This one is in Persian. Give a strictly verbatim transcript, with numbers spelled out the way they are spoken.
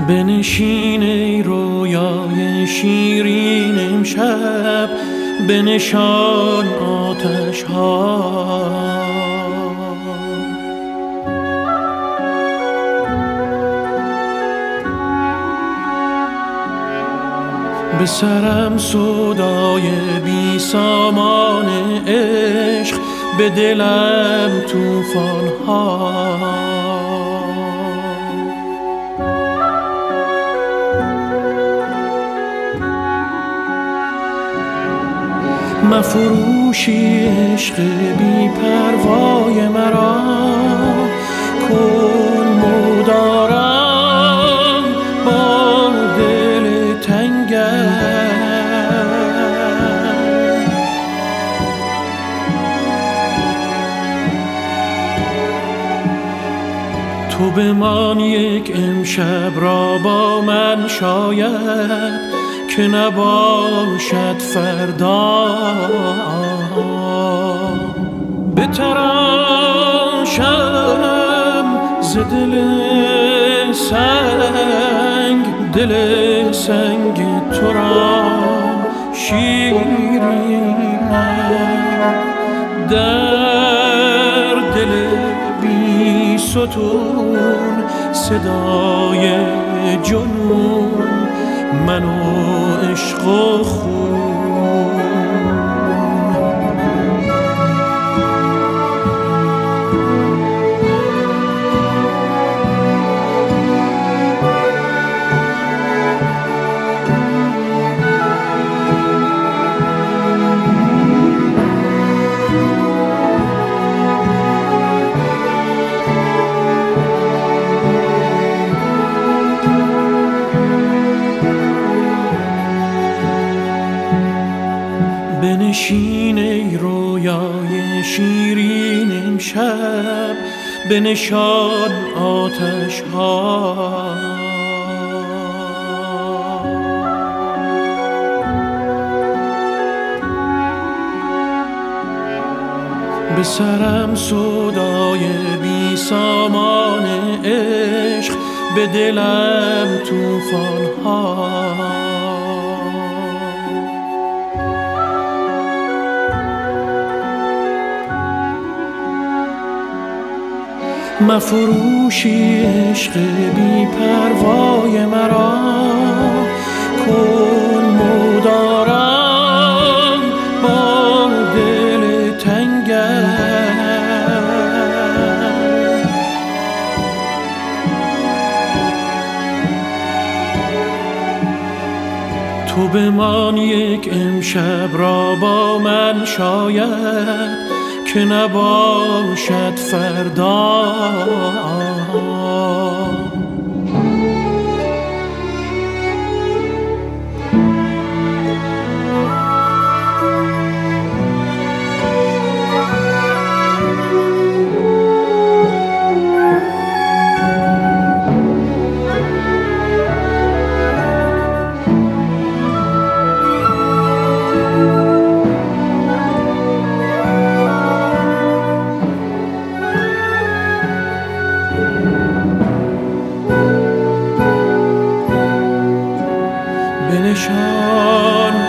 بنشین ای رویای شیرین امشب، بنشان آتش ها. به سرم سودای بی سامان عشق، به دلم طوفان ها. مفروشی عشق بی پروای مرا، کن مدارم با دل تنگم. تو بمان یک امشب را با من شاید، که نباشد فردا. بتراشم ز دل سنگ، دل سنگ تو را شیرینم. در دل بی ستون صدای جنون، من و عشق و خون. بنشین ای رویای شیرین امشب، بنشان آتش ها. به سرم سودای بی سامان عشق، به دلم طوفان ها. مفروشی عشق بی پروای مرا، کن مدارم با دل تنگم. تو بمان یک امشب را با من شاید، که نباشد فردا. بنشان